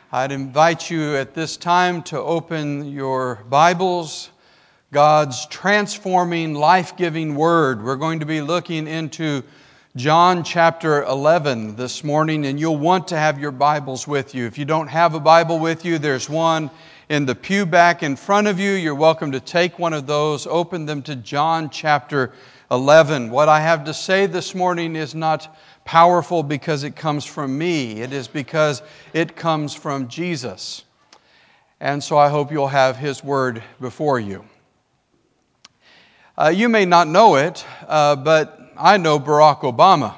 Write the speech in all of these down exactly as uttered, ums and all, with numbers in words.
I'd invite you at this time to open your Bibles, God's transforming, life-giving Word. We're going to be looking into John chapter eleven this morning, and you'll want to have your Bibles with you. If you don't have a Bible with you, there's one in the pew back in front of you. You're welcome to take one of those, open them to John chapter eleven. What I have to say this morning is not powerful because it comes from me. It is because it comes from Jesus. And so I hope you'll have His Word before you. Uh, you may not know it, uh, but I know Barack Obama,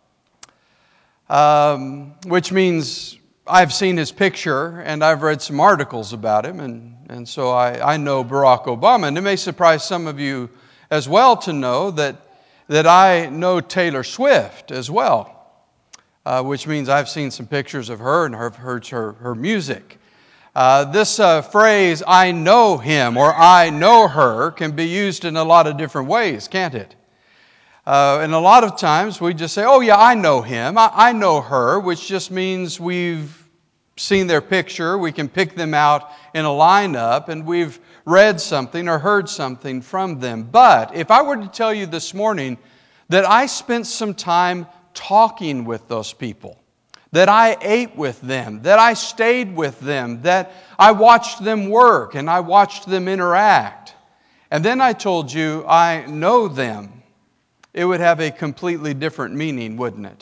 um, which means I've seen his picture and I've read some articles about him, and, and so I, I know Barack Obama. And it may surprise some of you as well to know that that I know Taylor Swift as well, uh, which means I've seen some pictures of her and I've heard her, her music. Uh, this uh, phrase, I know him or I know her, can be used in a lot of different ways, can't it? Uh, and a lot of times we just say, oh yeah, I know him, I, I know her, which just means we've seen their picture, we can pick them out in a lineup, and we've read something or heard something from them. But if I were to tell you this morning that I spent some time talking with those people, that I ate with them, that I stayed with them, that I watched them work and I watched them interact, and then I told you I know them, it would have a completely different meaning, wouldn't it?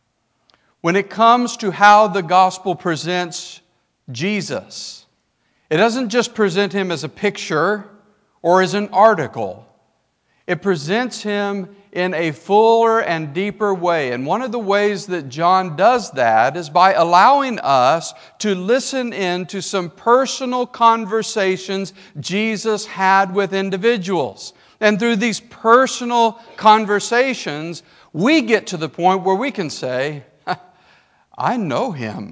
When it comes to how the gospel presents Jesus, it doesn't just present Him as a picture or as an article. It presents Him in a fuller and deeper way. And one of the ways that John does that is by allowing us to listen in to some personal conversations Jesus had with individuals. And through these personal conversations, we get to the point where we can say, I know Him.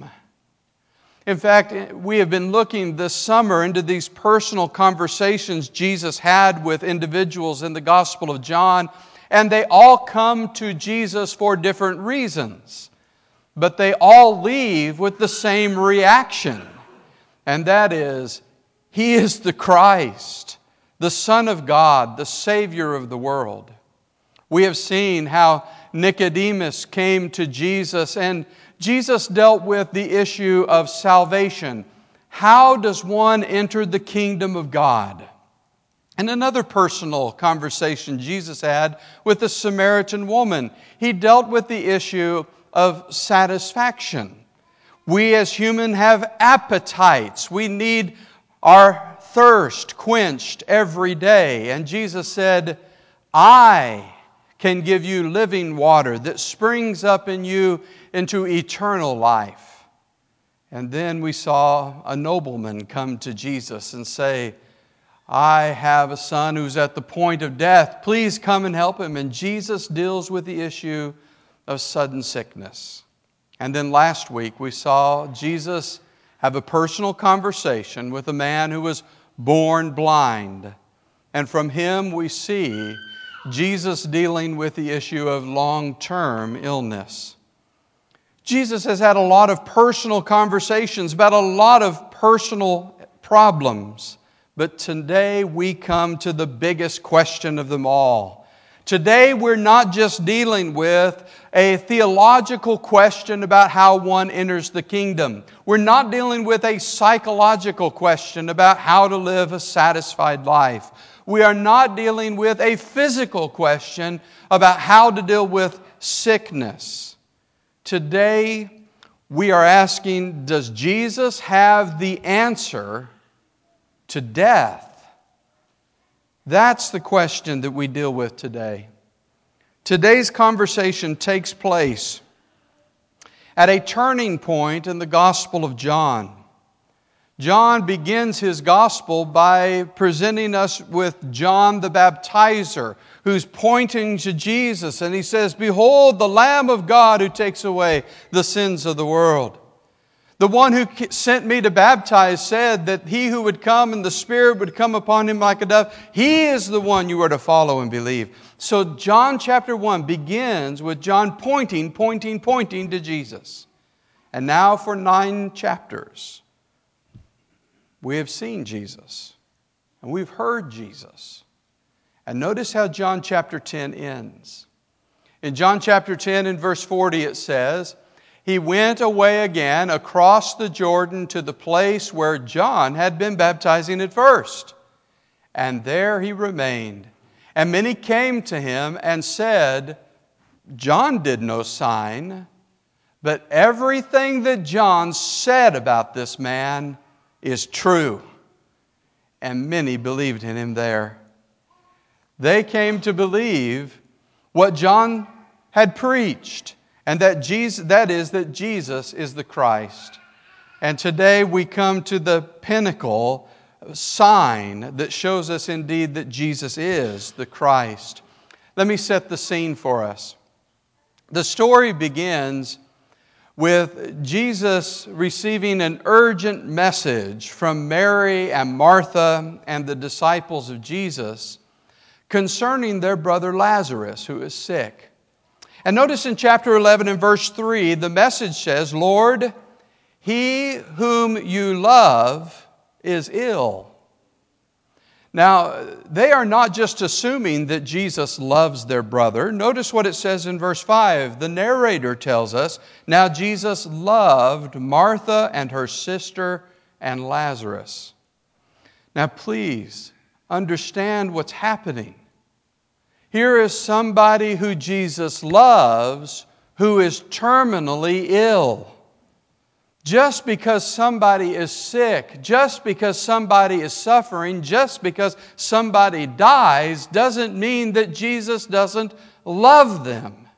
In fact, we have been looking this summer into these personal conversations Jesus had with individuals in the Gospel of John, and they all come to Jesus for different reasons. But they all leave with the same reaction, and that is, He is the Christ, the Son of God, the Savior of the world. We have seen how Nicodemus came to Jesus, and Jesus dealt with the issue of salvation. How does one enter the kingdom of God? And another personal conversation Jesus had with the Samaritan woman. He dealt with the issue of satisfaction. We as humans have appetites. We need our thirst quenched every day. And Jesus said, I can give you living water that springs up in you into eternal life. And then we saw a nobleman come to Jesus and say, I have a son who's at the point of death. Please come and help him. And Jesus deals with the issue of sudden sickness. And then last week we saw Jesus have a personal conversation with a man who was born blind. And from him we see Jesus dealing with the issue of long-term illness. Jesus has had a lot of personal conversations about a lot of personal problems. But today we come to the biggest question of them all. Today we're not just dealing with a theological question about how one enters the kingdom. We're not dealing with a psychological question about how to live a satisfied life. We are not dealing with a physical question about how to deal with sickness. Today, we are asking, does Jesus have the answer to death? That's the question that we deal with today. Today's conversation takes place at a turning point in the Gospel of John. John begins his gospel by presenting us with John the Baptizer, who's pointing to Jesus, and he says, behold, the Lamb of God who takes away the sins of the world. The one who sent me to baptize said that he who would come and the Spirit would come upon him like a dove. He is the one you are to follow and believe. So John chapter one begins with John pointing, pointing, pointing to Jesus. And now for nine chapters, we have seen Jesus. And we've heard Jesus. And notice how John chapter ten ends. In John chapter ten and verse forty it says, He went away again across the Jordan to the place where John had been baptizing at first. And there he remained. And many came to him and said, John did no sign, but everything that John said about this man is true. And many believed in him there. They came to believe what John had preached, and that Jesus, that is, that Jesus is the Christ. And today we come to the pinnacle sign that shows us indeed that Jesus is the Christ. Let me set the scene for us. The story begins with Jesus receiving an urgent message from Mary and Martha and the disciples of Jesus concerning their brother Lazarus, who is sick. And notice in chapter eleven and verse three, the message says, Lord, he whom you love is ill. Now, they are not just assuming that Jesus loves their brother. Notice what it says in verse five. The narrator tells us, now Jesus loved Martha and her sister and Lazarus. Now, please understand what's happening. Here is somebody who Jesus loves who is terminally ill. Just because somebody is sick, just because somebody is suffering, just because somebody dies, doesn't mean that Jesus doesn't love them.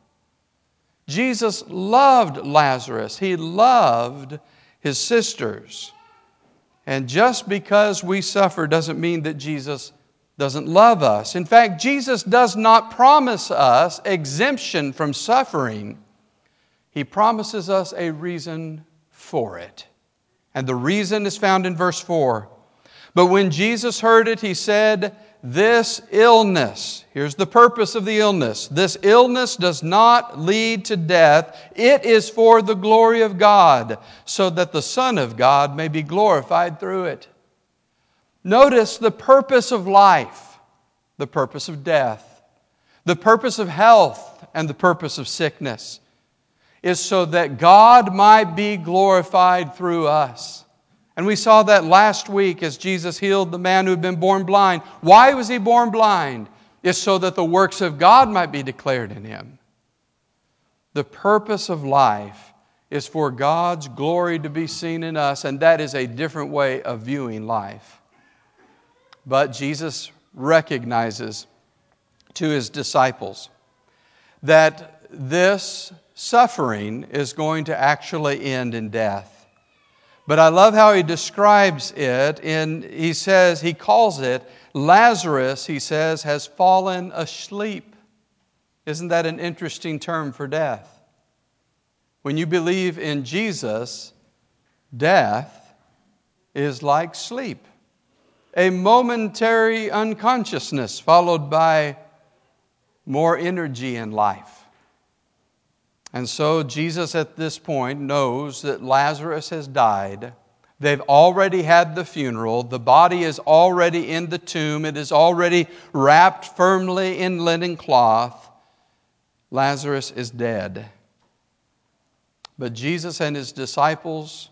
Jesus loved Lazarus. He loved his sisters. And just because we suffer doesn't mean that Jesus doesn't love us. In fact, Jesus does not promise us exemption from suffering. He promises us a reason for it. And the reason is found in verse four. But when Jesus heard it, He said, this illness, here's the purpose of the illness, this illness does not lead to death. It is for the glory of God, so that the Son of God may be glorified through it. Notice the purpose of life, the purpose of death, the purpose of health, and the purpose of sickness is so that God might be glorified through us. And we saw that last week as Jesus healed the man who had been born blind. Why was he born blind? It's so that the works of God might be declared in him. The purpose of life is for God's glory to be seen in us, and that is a different way of viewing life. But Jesus recognizes to His disciples that this suffering is going to actually end in death. But I love how He describes it. In, he says, He calls it, Lazarus, He says, has fallen asleep. Isn't that an interesting term for death? When you believe in Jesus, death is like sleep. A momentary unconsciousness followed by more energy in life. And so Jesus at this point knows that Lazarus has died. They've already had the funeral. The body is already in the tomb. It is already wrapped firmly in linen cloth. Lazarus is dead. But Jesus and His disciples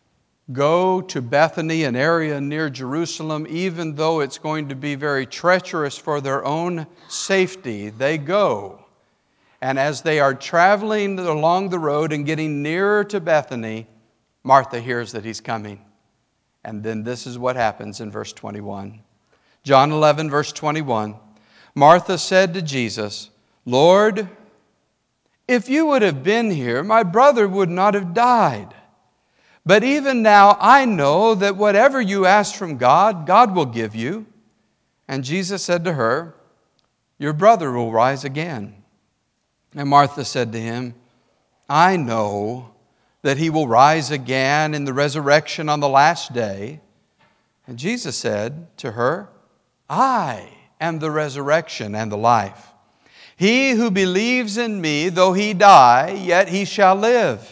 go to Bethany, an area near Jerusalem, even though it's going to be very treacherous for their own safety. They go. And as they are traveling along the road and getting nearer to Bethany, Martha hears that He's coming. And then this is what happens in verse twenty-one. John eleven, verse twenty-one. Martha said to Jesus, Lord, if you would have been here, my brother would not have died. But even now I know that whatever you ask from God, God will give you. And Jesus said to her, your brother will rise again. And Martha said to Him, I know that he will rise again in the resurrection on the last day. And Jesus said to her, I am the resurrection and the life. He who believes in me, though he die, yet he shall live.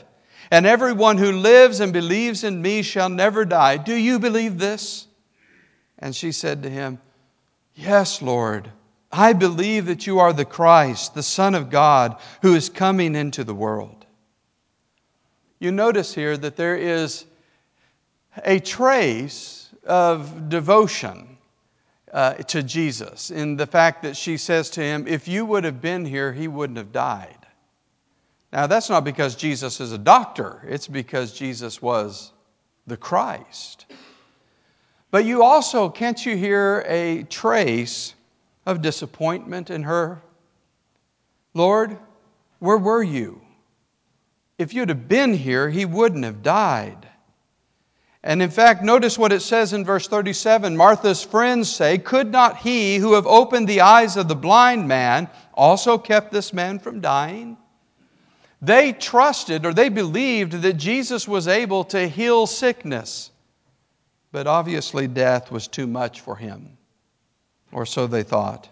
And everyone who lives and believes in me shall never die. Do you believe this?" And she said to him, "Yes, Lord. I believe that you are the Christ, the Son of God, who is coming into the world." You notice here that there is a trace of devotion uh, to Jesus in the fact that she says to him, "If you would have been here, he wouldn't have died." Now, that's not because Jesus is a doctor. It's because Jesus was the Christ. But you also, can't you hear a trace of disappointment in her? "Lord, where were you? If you'd have been here, he wouldn't have died." And in fact, notice what it says in verse thirty-seven. Martha's friends say, "Could not he who have opened the eyes of the blind man also kept this man from dying?" They trusted, or they believed, that Jesus was able to heal sickness. But obviously death was too much for him. Or so they thought.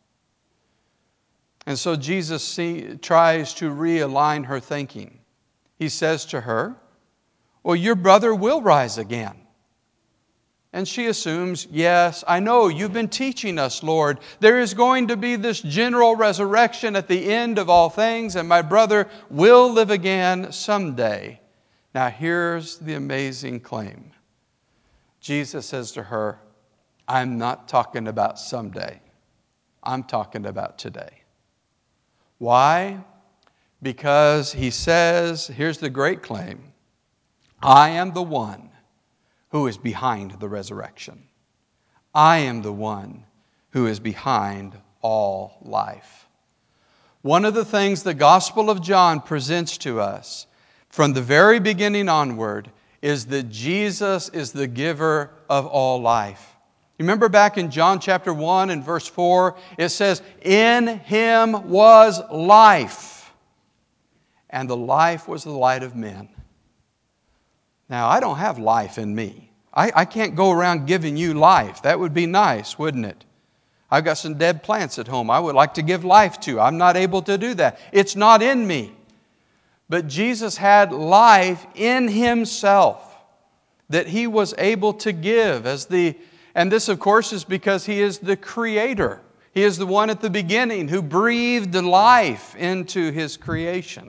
And so Jesus see, tries to realign her thinking. He says to her, "Well, your brother will rise again." And she assumes, "Yes, I know, you've been teaching us, Lord. There is going to be this general resurrection at the end of all things, and my brother will live again someday." Now here's the amazing claim. Jesus says to her, "I'm not talking about someday. I'm talking about today." Why? Because he says, here's the great claim, "I am the one who is behind the resurrection. I am the one who is behind all life." One of the things the Gospel of John presents to us from the very beginning onward is that Jesus is the giver of all life. You remember back in John chapter one and verse four, it says, "In Him was life, and the life was the light of men." Now, I don't have life in me. I, I can't go around giving you life. That would be nice, wouldn't it? I've got some dead plants at home I would like to give life to. I'm not able to do that. It's not in me. But Jesus had life in Himself that He was able to give as the, and this of course is because He is the Creator. He is the one at the beginning who breathed life into His creation.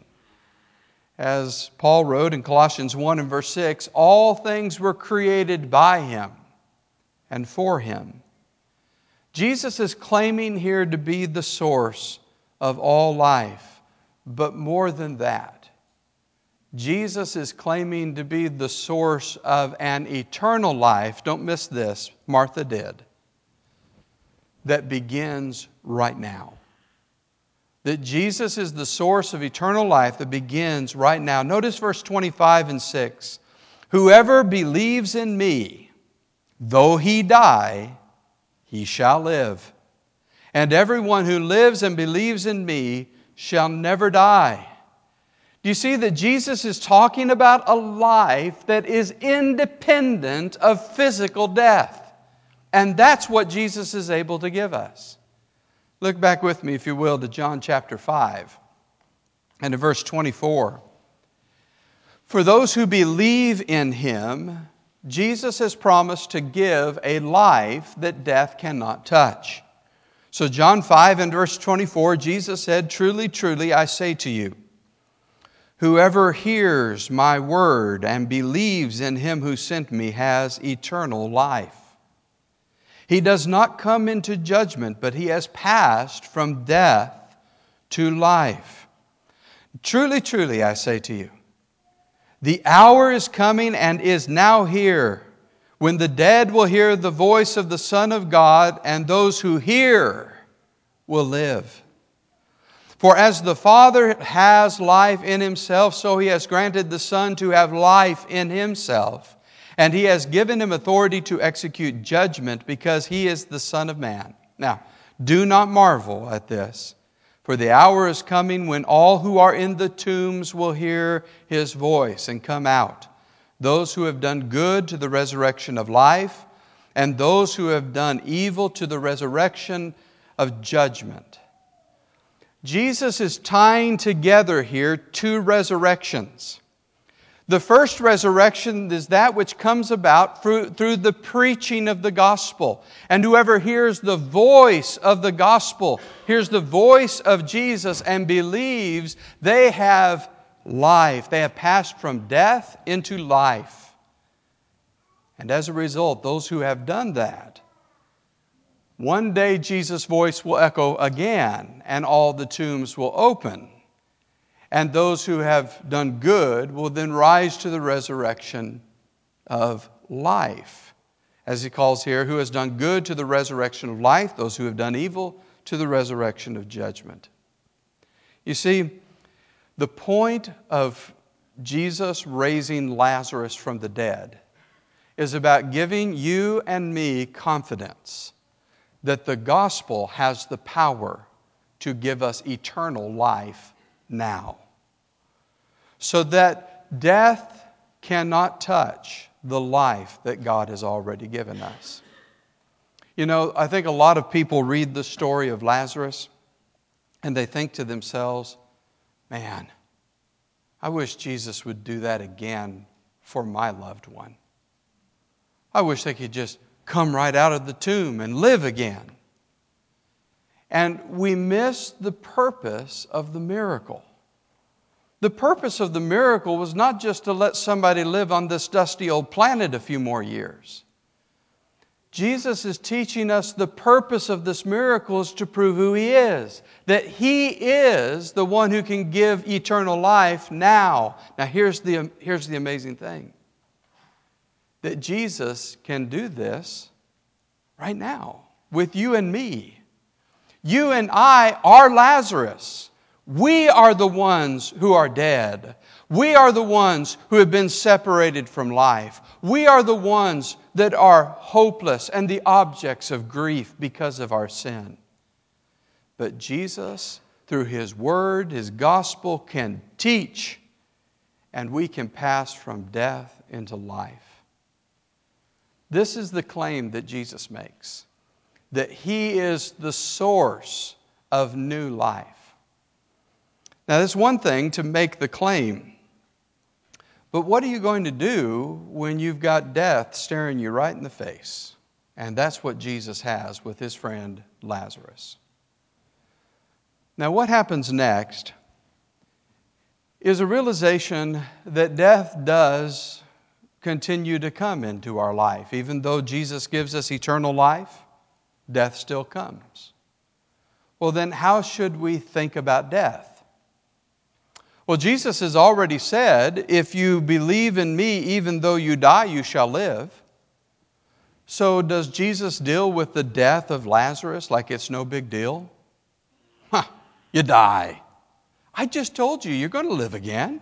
As Paul wrote in Colossians one and verse six, all things were created by Him and for Him. Jesus is claiming here to be the source of all life. But more than that, Jesus is claiming to be the source of an eternal life. Don't miss this, Martha did. That begins right now. That Jesus is the source of eternal life that begins right now. Notice verse twenty-five and six. "Whoever believes in me, though he die, he shall live. And everyone who lives and believes in me shall never die." Do you see that Jesus is talking about a life that is independent of physical death? And that's what Jesus is able to give us. Look back with me, if you will, to John chapter five and to verse twenty-four. "For those who believe in Him, Jesus has promised to give a life that death cannot touch." So John five and verse twenty-four, Jesus said, "Truly, truly, I say to you, whoever hears my word and believes in Him who sent me has eternal life. He does not come into judgment, but he has passed from death to life. Truly, truly, I say to you, the hour is coming and is now here when the dead will hear the voice of the Son of God, and those who hear will live. For as the Father has life in Himself, so He has granted the Son to have life in Himself. And He has given Him authority to execute judgment because He is the Son of Man. Now, do not marvel at this, for the hour is coming when all who are in the tombs will hear His voice and come out. Those who have done good to the resurrection of life, and those who have done evil to the resurrection of judgment." Jesus is tying together here two resurrections. The first resurrection is that which comes about through, through the preaching of the gospel. And whoever hears the voice of the gospel, hears the voice of Jesus and believes, they have life. They have passed from death into life. And as a result, those who have done that, one day Jesus' voice will echo again, and all the tombs will open. And those who have done good will then rise to the resurrection of life. As he calls here, who has done good to the resurrection of life, those who have done evil to the resurrection of judgment. You see, the point of Jesus raising Lazarus from the dead is about giving you and me confidence that the gospel has the power to give us eternal life now. So that death cannot touch the life that God has already given us. You know, I think a lot of people read the story of Lazarus and they think to themselves, man, I wish Jesus would do that again for my loved one. I wish they could just come right out of the tomb and live again. And we miss the purpose of the miracle. The purpose of the miracle was not just to let somebody live on this dusty old planet a few more years. Jesus is teaching us the purpose of this miracle is to prove who He is. That He is the one who can give eternal life now. Now here's the, here's the amazing thing. That Jesus can do this right now with you and me. You and I are Lazarus. We are the ones who are dead. We are the ones who have been separated from life. We are the ones that are hopeless and the objects of grief because of our sin. But Jesus, through His Word, His gospel, can teach, and we can pass from death into life. This is the claim that Jesus makes, that He is the source of new life. Now, it's one thing to make the claim, but what are you going to do when you've got death staring you right in the face? And that's what Jesus has with His friend Lazarus. Now, what happens next is a realization that death does continue to come into our life. Even though Jesus gives us eternal life, death still comes. Well, then how should we think about death? Well, Jesus has already said, if you believe in me, even though you die, you shall live. So does Jesus deal with the death of Lazarus like it's no big deal? Huh, you die. I just told you you're going to live again.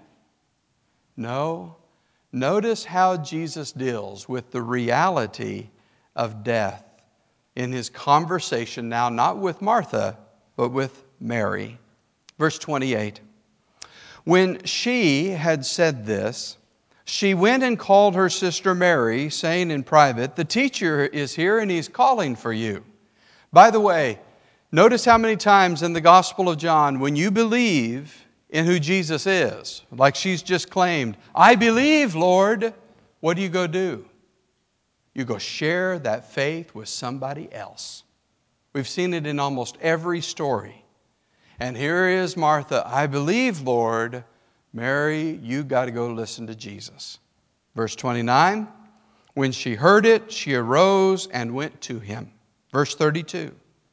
No. Notice how Jesus deals with the reality of death in His conversation now, not with Martha, but with Mary. Verse twenty-eight. When she had said this, she went and called her sister Mary, saying in private, the teacher is here and he's calling for you. By the way, notice how many times in the Gospel of John, when you believe in who Jesus is, like she's just claimed, I believe, Lord, what do you go do? You go share that faith with somebody else. We've seen it in almost every story. And here is Martha, I believe, Lord. Mary, you got to go listen to Jesus. Verse twenty-nine, when she heard it, she arose and went to Him. Verse thirty-two,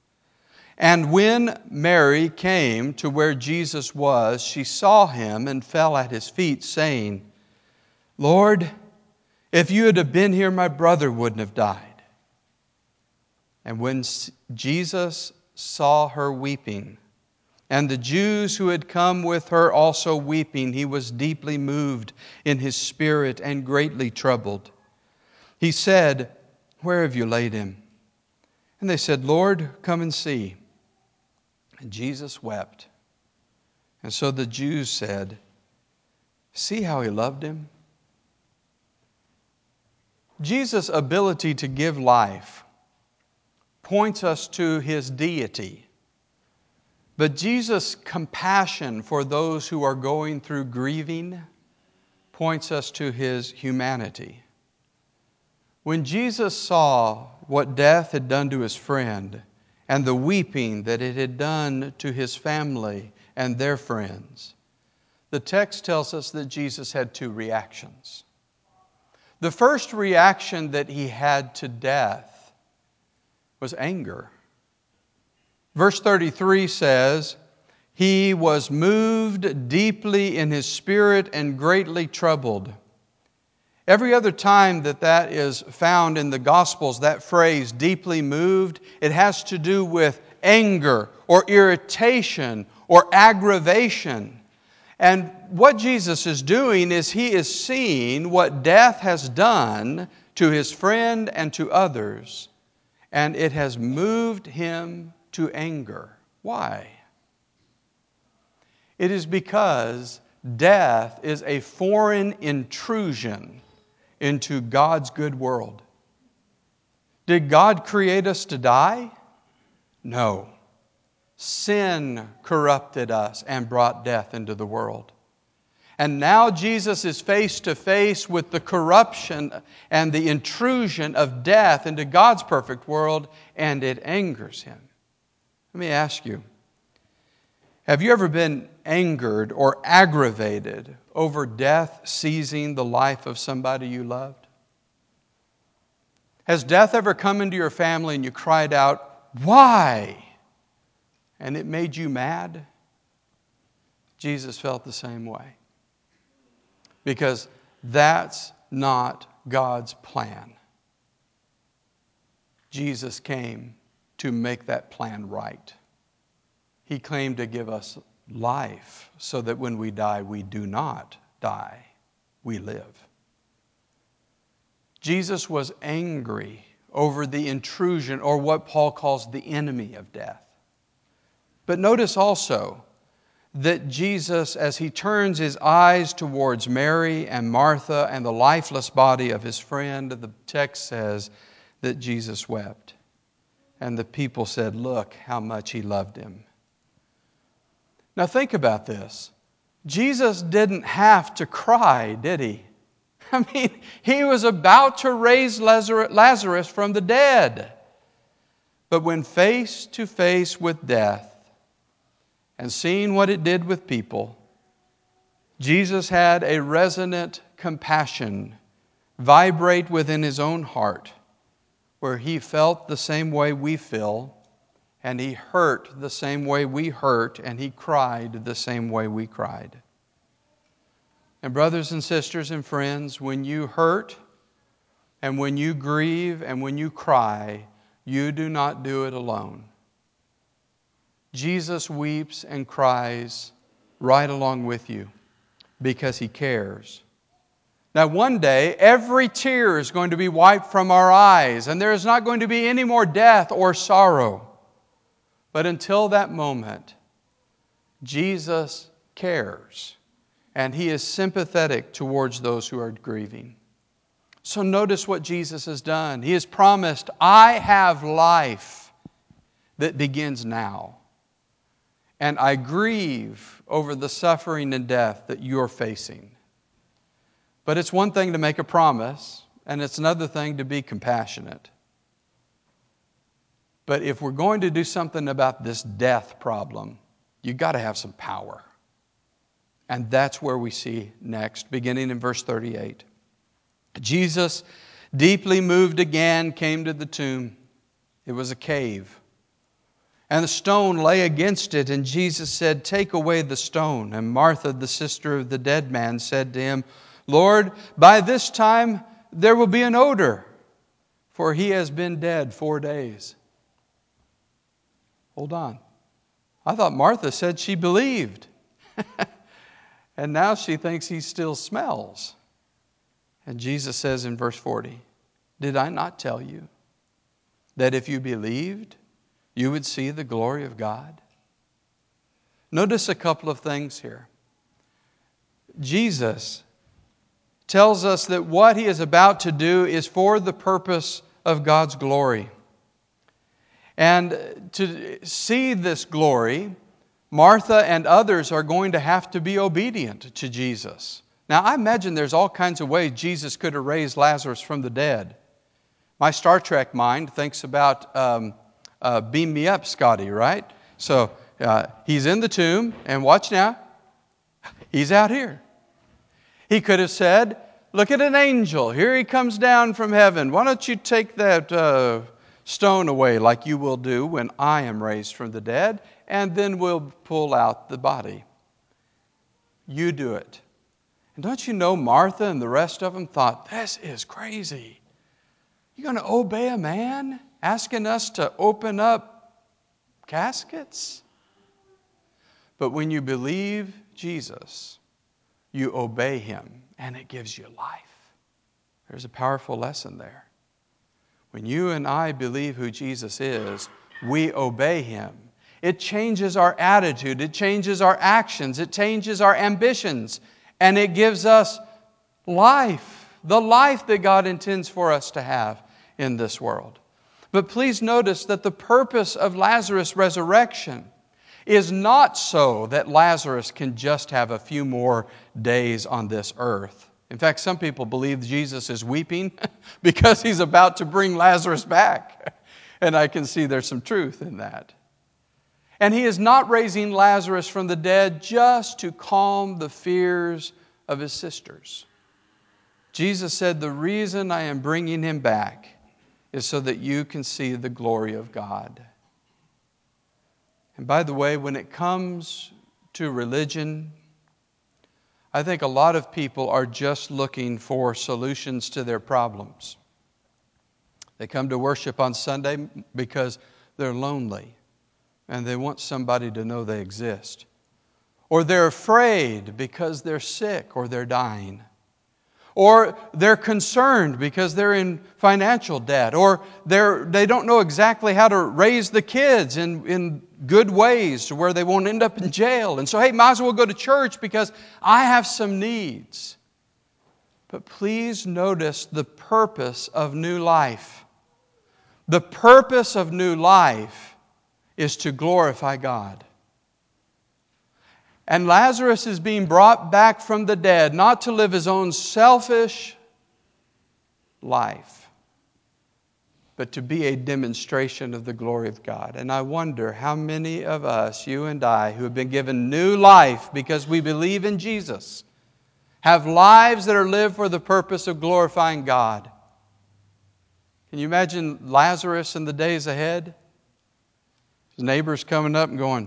and when Mary came to where Jesus was, she saw Him and fell at His feet, saying, Lord, if you had been here, my brother wouldn't have died. And when Jesus saw her weeping, and the Jews who had come with her also weeping, He was deeply moved in His spirit and greatly troubled. He said, where have you laid him? And they said, Lord, come and see. And Jesus wept. And so the Jews said, see how He loved him? Jesus' ability to give life points us to His deity. But Jesus' compassion for those who are going through grieving points us to His humanity. When Jesus saw what death had done to His friend and the weeping that it had done to His family and their friends, the text tells us that Jesus had two reactions. The first reaction that He had to death was anger. Verse thirty-three says, He was moved deeply in His spirit and greatly troubled. Every other time that that is found in the Gospels, that phrase, deeply moved, it has to do with anger or irritation or aggravation. And what Jesus is doing is He is seeing what death has done to His friend and to others, and it has moved Him to anger. Why? It is because death is a foreign intrusion into God's good world. Did God create us to die? No. Sin corrupted us and brought death into the world. And now Jesus is face to face with the corruption and the intrusion of death into God's perfect world, and it angers Him. Let me ask you, have you ever been angered or aggravated over death seizing the life of somebody you loved? Has death ever come into your family and you cried out, "Why?" and it made you mad? Jesus felt the same way. Because that's not God's plan. Jesus came to make that plan right. He came to give us life so that when we die, we do not die, we live. Jesus was angry over the intrusion, or what Paul calls the enemy of death. But notice also that Jesus, as He turns His eyes towards Mary and Martha and the lifeless body of His friend, the text says that Jesus wept. And the people said, "Look how much He loved him." Now think about this. Jesus didn't have to cry, did He? I mean, He was about to raise Lazarus from the dead. But when face to face with death and seeing what it did with people, Jesus had a resonant compassion vibrate within His own heart, where He felt the same way we feel, and He hurt the same way we hurt, and He cried the same way we cried. And brothers and sisters and friends, when you hurt, and when you grieve, and when you cry, you do not do it alone. Jesus weeps and cries right along with you because He cares. Now one day, every tear is going to be wiped from our eyes, and there is not going to be any more death or sorrow. But until that moment, Jesus cares, and He is sympathetic towards those who are grieving. So notice what Jesus has done. He has promised, "I have life that begins now. And I grieve over the suffering and death that you're facing." But it's one thing to make a promise, and it's another thing to be compassionate. But if we're going to do something about this death problem, you've got to have some power. And that's where we see next, beginning in verse thirty-eight. Jesus, deeply moved again, came to the tomb. It was a cave, and the stone lay against it, and Jesus said, "Take away the stone." And Martha, the sister of the dead man, said to Him, "Lord, by this time there will be an odor, for he has been dead four days." Hold on. I thought Martha said she believed. And now she thinks He still smells. And Jesus says in verse forty, "Did I not tell you that if you believed, you would see the glory of God?" Notice a couple of things here. Jesus tells us that what He is about to do is for the purpose of God's glory. And to see this glory, Martha and others are going to have to be obedient to Jesus. Now, I imagine there's all kinds of ways Jesus could have raised Lazarus from the dead. My Star Trek mind thinks about um, uh, beam me up, Scotty, right? So uh, he's in the tomb, and watch now, he's out here. He could have said, look at an angel. Here he comes down from heaven. Why don't you take that uh, stone away like you will do when I am raised from the dead, and then we'll pull out the body. You do it. And don't you know Martha and the rest of them thought, this is crazy. You're going to obey a man asking us to open up caskets? But when you believe Jesus, you obey Him, and it gives you life. There's a powerful lesson there. When you and I believe who Jesus is, we obey Him. It changes our attitude. It changes our actions. It changes our ambitions. And it gives us life, the life that God intends for us to have in this world. But please notice that the purpose of Lazarus' resurrection is not so that Lazarus can just have a few more days on this earth. In fact, some people believe Jesus is weeping because He's about to bring Lazarus back. And I can see there's some truth in that. And He is not raising Lazarus from the dead just to calm the fears of His sisters. Jesus said, the reason I am bringing him back is so that you can see the glory of God. And by the way, when it comes to religion, I think a lot of people are just looking for solutions to their problems. They come to worship on Sunday because they're lonely and they want somebody to know they exist. Or they're afraid because they're sick or they're dying. Or they're concerned because they're in financial debt. Or they're, they don't know exactly how to raise the kids in, in good ways to where they won't end up in jail. And so, hey, might as well go to church because I have some needs. But please notice the purpose of new life. The purpose of new life is to glorify God. And Lazarus is being brought back from the dead, not to live his own selfish life, but to be a demonstration of the glory of God. And I wonder how many of us, you and I, who have been given new life because we believe in Jesus, have lives that are lived for the purpose of glorifying God. Can you imagine Lazarus in the days ahead? His neighbors coming up and going,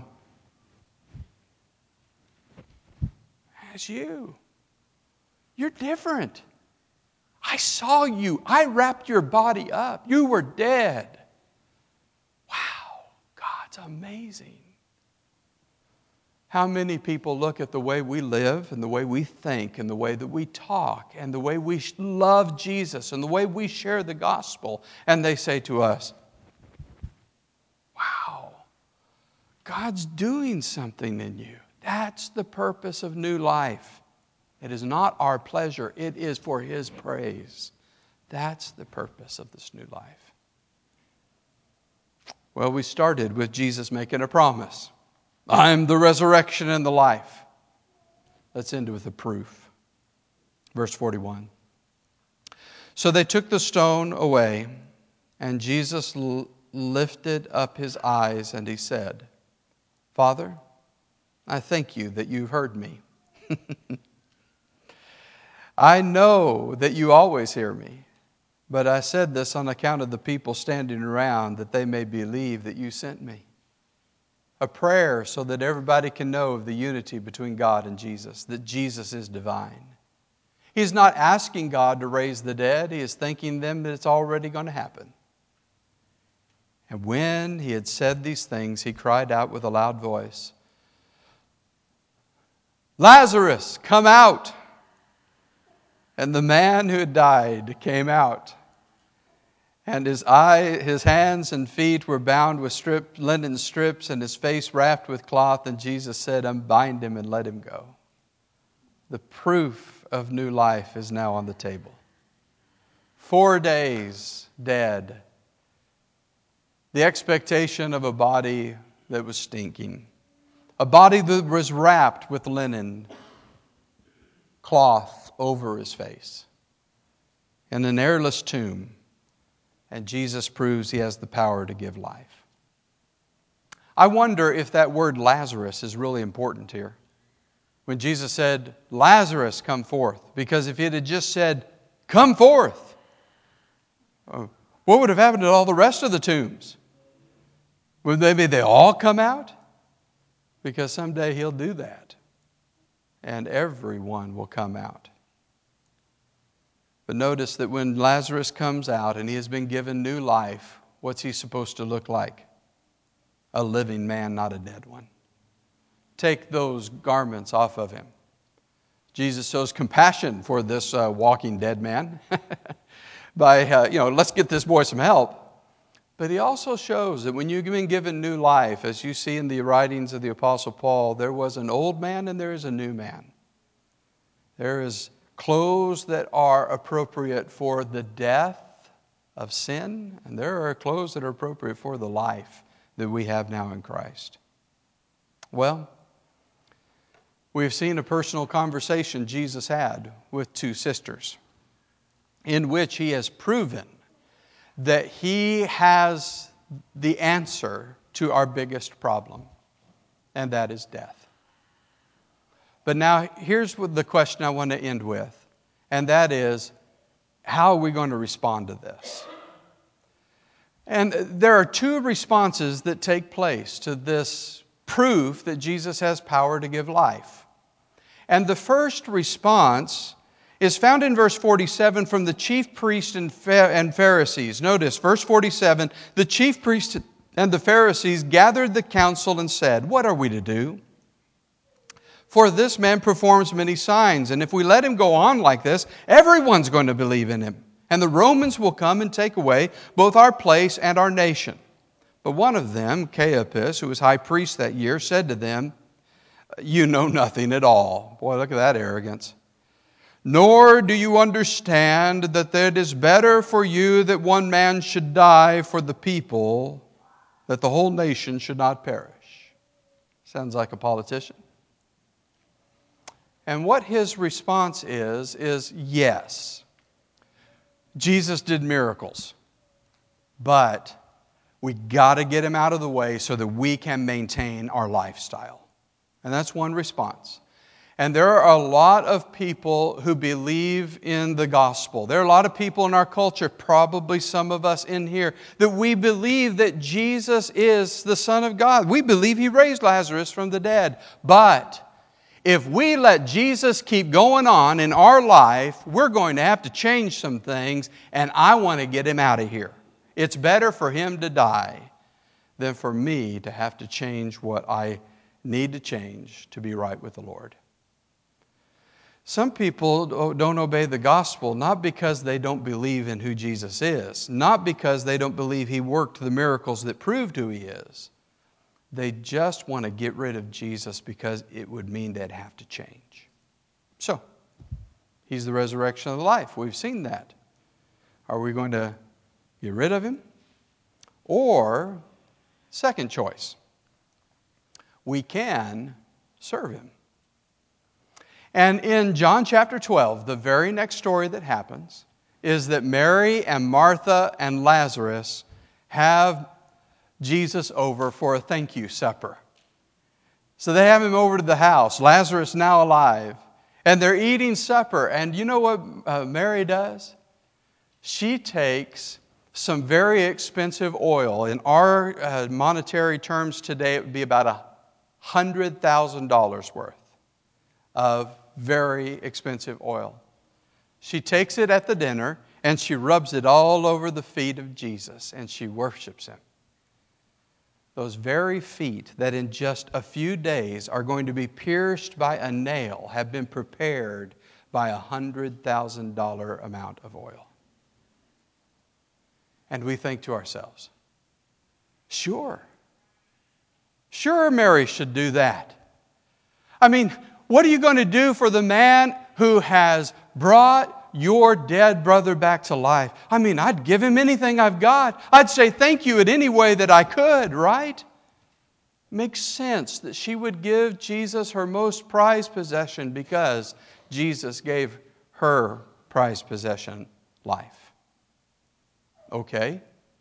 "That's you. You're different. I saw you. I wrapped your body up. You were dead. Wow, God's amazing." How many people look at the way we live and the way we think and the way that we talk and the way we love Jesus and the way we share the gospel, and they say to us, "Wow, God's doing something in you." That's the purpose of new life. It is not our pleasure. It is for His praise. That's the purpose of this new life. Well, we started with Jesus making a promise. I'm the resurrection and the life. Let's end with a proof. Verse forty-one. So they took the stone away, and Jesus l- lifted up His eyes and He said, "Father, I thank you that you've heard me. I know that you always hear me, but I said this on account of the people standing around, that they may believe that you sent me." A prayer so that everybody can know of the unity between God and Jesus, that Jesus is divine. He's not asking God to raise the dead. He is thanking them that it's already going to happen. And when He had said these things, He cried out with a loud voice, "Lazarus, come out!" And the man who had died came out. And his eye, his hands and feet were bound with strip, linen strips, and his face wrapped with cloth. And Jesus said, "Unbind him and let him go." The proof of new life is now on the table. Four days dead. The expectation of a body that was stinking. A body that was wrapped with linen, cloth over his face in an airless tomb, and Jesus proves he has the power to give life. I wonder if that word Lazarus is really important here. When Jesus said, Lazarus, come forth. Because if it had just said, come forth, what would have happened to all the rest of the tombs? Would maybe they all come out? Because someday He'll do that. And everyone will come out. But notice that when Lazarus comes out and he has been given new life, what's he supposed to look like? A living man, not a dead one. Take those garments off of him. Jesus shows compassion for this uh, walking dead man by, uh, you know, let's get this boy some help. But he also shows that when you've been given new life, as you see in the writings of the Apostle Paul, there was an old man and there is a new man. There is clothes that are appropriate for the death of sin, and there are clothes that are appropriate for the life that we have now in Christ. Well, we've seen a personal conversation Jesus had with two sisters in which He has proven that He has the answer to our biggest problem, and that is death. But now here's the question I want to end with, and that is, how are we going to respond to this? And there are two responses that take place to this proof that Jesus has power to give life. And the first response is found in verse forty-seven from the chief priests and Pharisees. Notice, verse forty-seven, the chief priests and the Pharisees gathered the council and said, what are we to do? For this man performs many signs, and if we let him go on like this, everyone's going to believe in him. And the Romans will come and take away both our place and our nation. But one of them, Caiaphas, who was high priest that year, said to them, you know nothing at all. Boy, look at that arrogance. Nor do you understand that it is better for you that one man should die for the people, that the whole nation should not perish. Sounds like a politician. And what his response is, is yes. Jesus did miracles, but we got to get Him out of the way so that we can maintain our lifestyle. And that's one response. And there are a lot of people who believe in the gospel. There are a lot of people in our culture, probably some of us in here, that we believe that Jesus is the Son of God. We believe He raised Lazarus from the dead. But if we let Jesus keep going on in our life, we're going to have to change some things, and I want to get Him out of here. It's better for Him to die than for me to have to change what I need to change to be right with the Lord. Some people don't obey the gospel not because they don't believe in who Jesus is, not because they don't believe He worked the miracles that proved who He is. They just want to get rid of Jesus because it would mean they'd have to change. So, He's the resurrection of the life. We've seen that. Are we going to get rid of Him? Or, second choice, we can serve Him. And in John chapter twelve, the very next story that happens is that Mary and Martha and Lazarus have Jesus over for a thank you supper. So they have Him over to the house, Lazarus now alive, and they're eating supper. And you know what uh, Mary does? She takes some very expensive oil. In our uh, monetary terms today, it would be about one hundred thousand dollars worth of very expensive oil. She takes it at the dinner and she rubs it all over the feet of Jesus and she worships Him. Those very feet that in just a few days are going to be pierced by a nail have been prepared by a one hundred thousand dollars amount of oil. And we think to ourselves, sure, sure Mary should do that. I mean, what are you going to do for the man who has brought your dead brother back to life? I mean, I'd give him anything I've got. I'd say thank you in any way that I could, right? Makes sense that she would give Jesus her most prized possession because Jesus gave her prized possession, life. Okay?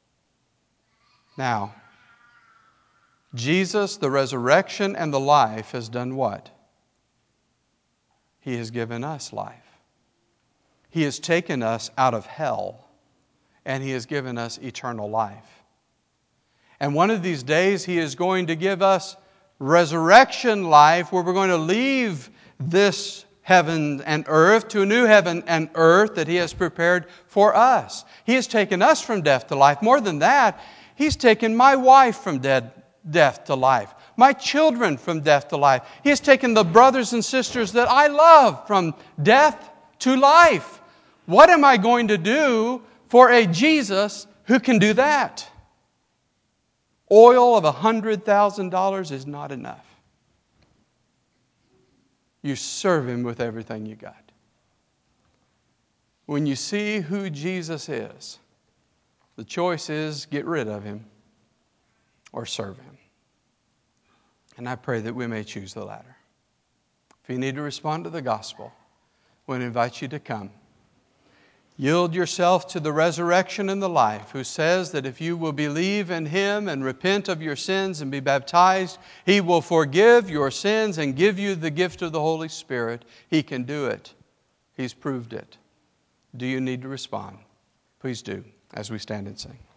Now, Jesus, the resurrection and the life, has done what? He has given us life. He has taken us out of hell, and He has given us eternal life. And one of these days, He is going to give us resurrection life, where we're going to leave this heaven and earth to a new heaven and earth that He has prepared for us. He has taken us from death to life. More than that, He's taken my wife from dead, death to life, my children from death to life. He has taken the brothers and sisters that I love from death to life. What am I going to do for a Jesus who can do that? Oil of one hundred thousand dollars is not enough. You serve Him with everything you got. When you see who Jesus is, the choice is get rid of Him or serve Him. And I pray that we may choose the latter. If you need to respond to the gospel, I want to invite you to come. Yield yourself to the resurrection and the life, who says that if you will believe in Him and repent of your sins and be baptized, He will forgive your sins and give you the gift of the Holy Spirit. He can do it. He's proved it. Do you need to respond? Please do, as we stand and sing.